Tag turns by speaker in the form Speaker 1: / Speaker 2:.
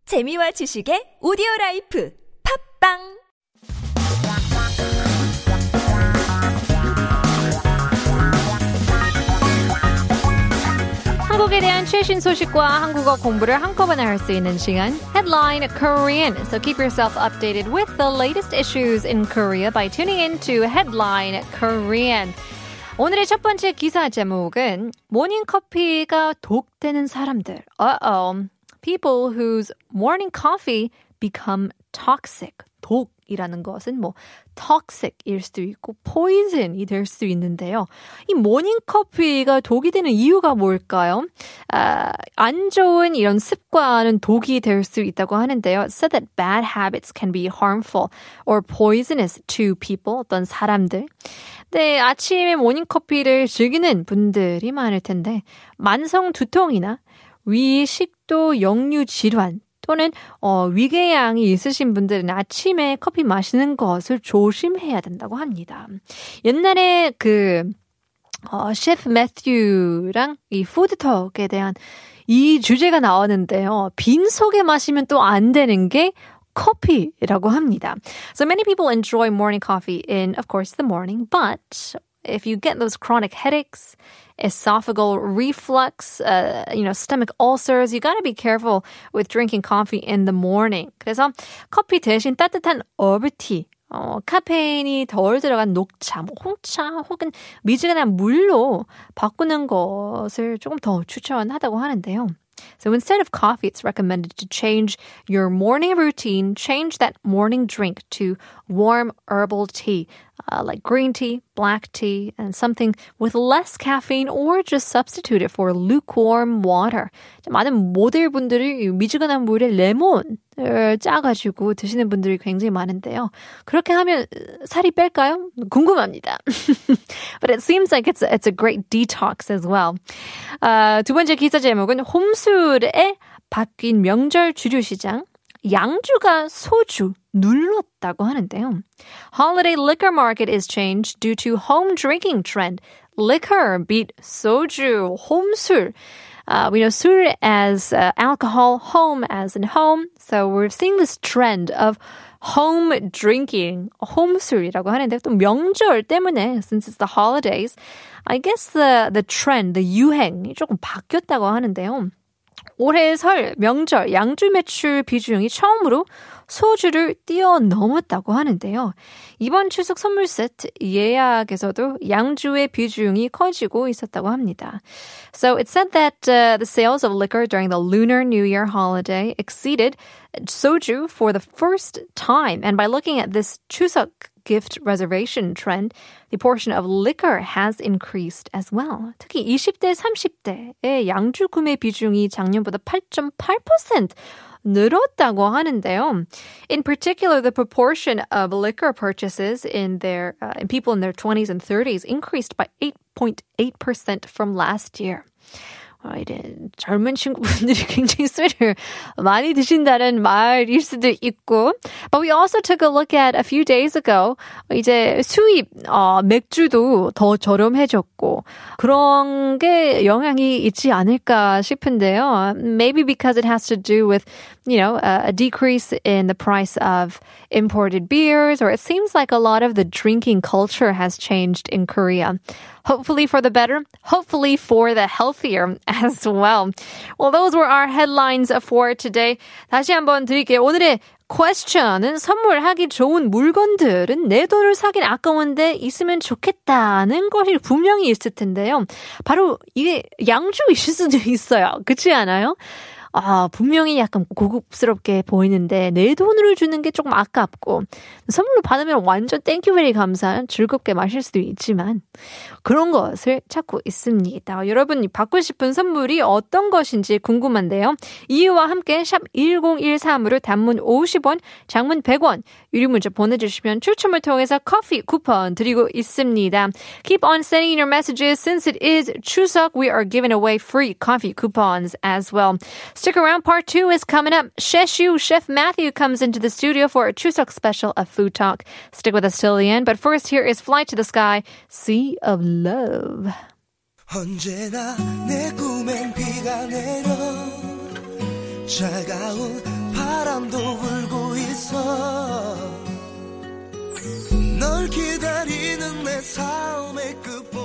Speaker 1: 재미와 지식의 오디오라이프 팝빵
Speaker 2: 한국에 대한 최신 소식과 한국어 공부를 한꺼번에 할 수 있는 시간 Headline Korean. So keep yourself updated with the latest issues in Korea by tuning in to Headline Korean. 오늘의 첫 번째 기사 제목은 모닝커피가 독되는 사람들. Uh-oh. People whose morning coffee become toxic. 독이라는 것은 뭐 toxic일 수도 있고 poison이 될 수도 있는데요. 이 모닝커피가 독이 되는 이유가 뭘까요? 안 좋은 이런 습관은 독이 될 수 있다고 하는데요. It said that bad habits can be harmful or poisonous to people, 어떤 사람들. 네, 아침에 모닝커피를 즐기는 분들이 많을 텐데 만성 두통이나 위식도 역류 질환 또는 위궤양이 있으신 분들은 아침에 커피 마시는 것을 조심해야 된다고 합니다. 옛날에 셰프 매튜랑 이 푸드톡에 대한 이 주제가 나왔는데요. 빈속에 마시면 또 안 되는 게 커피라고 합니다. So many people enjoy morning coffee in, of course, the morning, but if you get those chronic headaches, esophageal reflux, stomach ulcers, you gotta be careful with drinking coffee in the morning. 그래서 커피 대신 따뜻한 허브티, 카페인이 덜 들어간 녹차, 홍차 혹은 미지근한 물로 바꾸는 것을 조금 더 추천하다고 하는데요. So instead of coffee, it's recommended to change your morning routine, change that morning drink to warm herbal tea, like green tea, black tea, and something with less caffeine, or just substitute it for lukewarm water. 많은 모델분들이 미지근한 물에 레몬을 짜가지고 드시는 분들이 굉장히 많은데요. 그렇게 하면 살이 뺄까요? 궁금합니다. But it seems like it's a great detox as well. 두 번째 기사 제목은 홈술에 바뀐 명절 주류시장. 양주가 소주 눌렀다고 하는데요. Holiday liquor market is changed due to home drinking trend. Liquor beat soju, 홈술. We know 술 as alcohol, home as in home. So we're seeing this trend of home drinking, 홈술이라고 하는데 또 명절 때문에, since it's the holidays, I guess the trend, the 유행이 조금 바뀌었다고 하는데요. 올해 설, 명절, 양주 매출 비중이 처음으로 소주를 뛰어넘었다고 하는데요. 이번 추석 선물 세트 예약에서도 양주의 비중이 커지고 있었다고 합니다. So it said that the sales of liquor during the Lunar New Year holiday exceeded soju for the first time. And by looking at this 추석 gift reservation trend, the portion of liquor has increased as well. 특히 20대, 30대의 양주 구매 비중이 작년보다 8.8% 늘었다고 하는데요. In particular, the proportion of liquor purchases in people in their 20s and 30s increased by 8.8% from last year. 이제 젊은 친구분들이 굉장히 술을 많이 드신다는 말일 수도 있고. But we also took a look at a few days ago. 이제 수입 맥주도 더 저렴해졌고 그런 게 영향이 있지 않을까 싶은데요. Maybe because it has to do with, a decrease in the price of imported beers, or it seems like a lot of the drinking culture has changed in Korea. Hopefully for the better, hopefully for the healthier as well. Well, those were our headlines for today. 다시 한번 드릴게요. 오늘의 question은 선물하기 좋은 물건들은 내 돈을 사긴 아까운데 있으면 좋겠다는 것이 분명히 있을 텐데요. 바로 이게 양주일 수도 있어요. 그렇지 않아요? 분명히 약간 고급스럽게 보이는데 내 돈으로 주는 게 조금 아깝고 선물로 받으면 완전 땡큐 베리 감사한 즐겁게 마실 수도 있지만 그런 것을 찾고 있습니다. 여러분이 받고 싶은 선물이 어떤 것인지 궁금한데요. 이유와 함께 샵 1013으로 단문 50원, 장문 100원 유료 문자 보내주시면 추첨을 통해서 커피 쿠폰 드리고 있습니다. Keep on sending your messages. Since it is 추석, we are giving away free coffee coupons as well. Stick around, part 2 is coming up. Chef Matthew comes into the studio for a Chuseok special of Food Talk. Stick with us till the end, but first here is Fly to the Sky, Sea of Love.
Speaker 3: 언제나 내 꿈엔 비가 내려 차가운 바람도 불고 있어 널 기다리는 내 삶의 끝